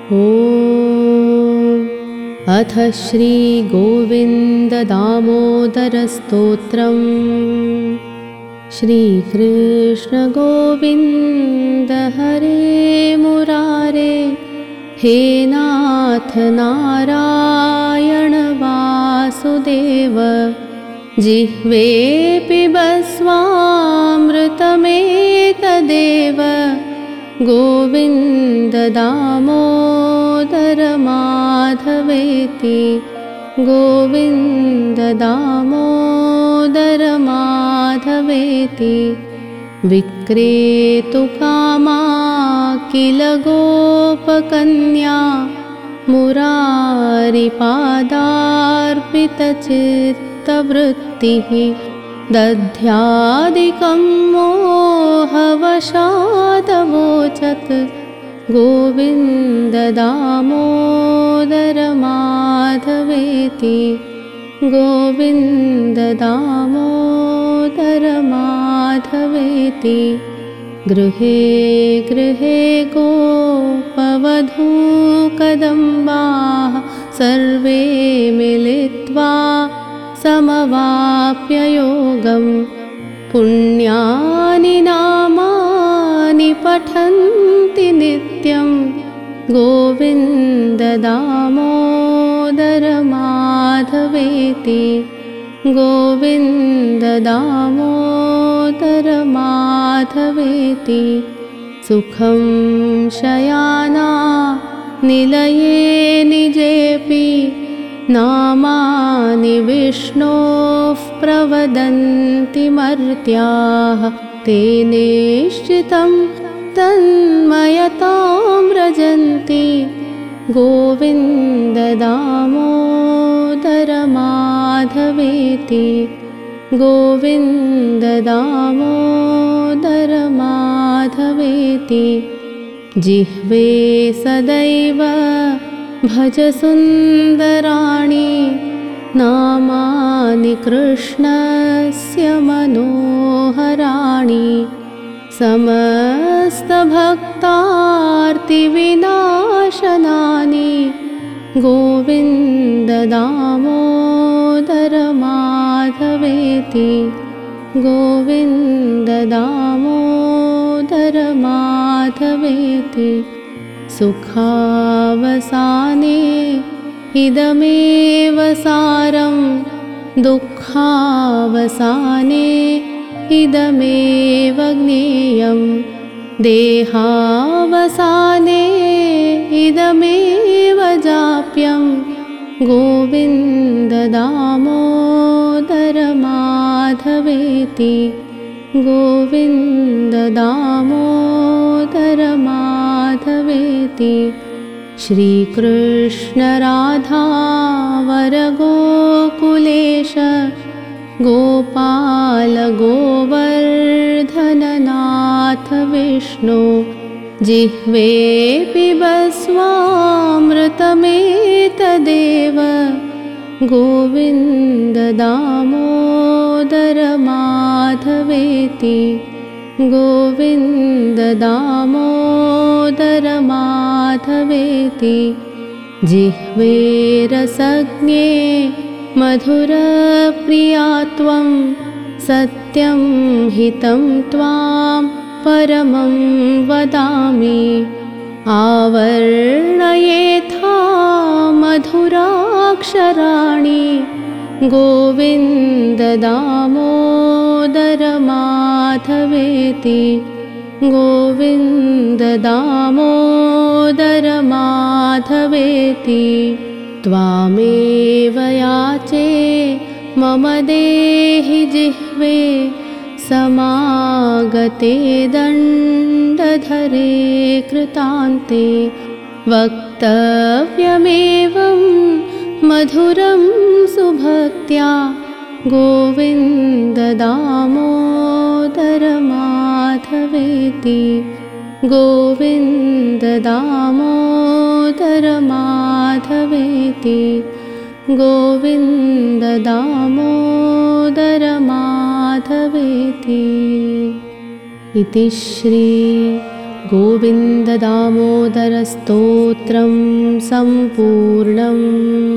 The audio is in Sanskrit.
अथ श्रीगोविन्ददामोदरस्तोत्रम्। श्रीकृष्ण गोविन्द हरे मुरारे, हे नाथ नारायण वासुदेव। जिह्वे पिबस्वामृतमेतदेव, गोविन्द दामोदर माधवेति। गोविन्द दामोदर माधवेति। विक्रेतुकामा किल गोपकन्या, मुरारिपादार्पितचित्तवृत्तिः। दध्यादिकं मोहवशादवोचत्, गोविन्द दामोदर माधवेति। गोविन्द दामोदर माधवेति। गृहे गृहे गोपवधूकदम्बाः, सर्वे मिलित्वा समवाप्य योगं। पुण्यानि नामानि पठन्ति नित्यं, गोविन्द दामोदर माधवेति। गोविन्द दामोदर माधवेति। सुखं शयाना निलये निजेऽपि, नामानि विष्णोः प्रवदन्ति मर्त्याः। तेनेश्चितं तन्मयतां व्रजन्ति, गोविन्द दामोदर माधवेति। गोविन्द दामोदर माधवेति। जिह्वे सदैव भज सुन्दराणि, नामानि कृष्णस्य मनोहराणि। समस्तभक्तार्तिविनाशनानि, गोविन्द दामोदर माधवेति। गोविन्द दामोदर माधवेति। सुखावसाने इदमेव सारं, दुःखावसाने इदमेव ज्ञेयं। देहावसाने इदमेव जाप्यं, गोविन्द दामोदर माधवेति। गोविन्द दामोदर माधवेति। श्रीकृष्ण राधा वरगोकुलेश, गोपाल गोवर्धननाथ विष्णु। जिह्वे पिबस्वामृतमेतदेव, गोविन्द दामोदर माधवेति। गोविन्द दामोदर माधवेति। जिह्वे रसज्ञे मधुरप्रिया त्वं, सत्यं हितं त्वां परमं वदामि। आवर्णयेथा मधुराक्षराणि, गोविन्द दामोदर माधवेति। गोविन्द दामोदर माधवेति। त्वामेव याचे मम देहि जिह्वे, समागते दण्डधरे कृतान्ते। वक्तव्यमेवं मधुरं सुभक्त्या, गोविन्द दामोदर माधवेति। गोविन्द दामोदर माधवेति। गोविन्द दामोदर माधवेति। इति श्री गोविन्ददामोदरस्तोत्रं सम्पूर्णम्।